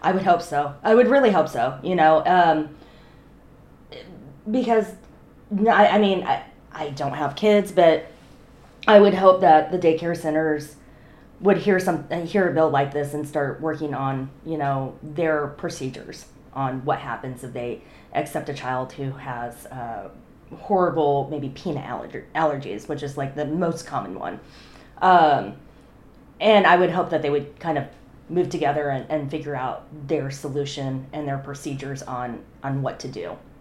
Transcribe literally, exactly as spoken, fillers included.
I would hope so. I would really hope so. You know, um, because I, I mean, I, I don't have kids, but I would hope that the daycare centers would hear some hear a bill like this and start working on, you know, their procedures on what happens if they accept a child who has uh, horrible maybe peanut aller- allergies, which is like the most common one. Um, and I would hope that they would kind of move together and, and figure out their solution and their procedures on on what to do.